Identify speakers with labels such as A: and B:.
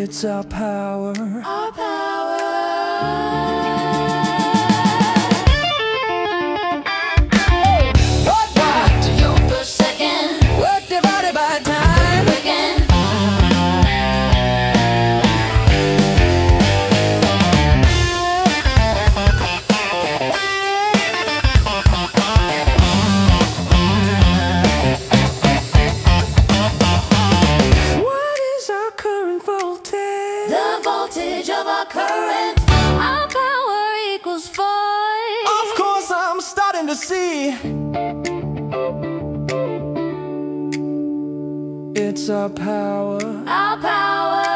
A: It's our power.
B: Our power. Watt to joule per second.
A: Work divided by time.
B: Again.
A: What is our current voltage?
B: The voltage of our current. Our power equals 5.
A: Of course, I'm starting to see. It's our power.
B: Our power.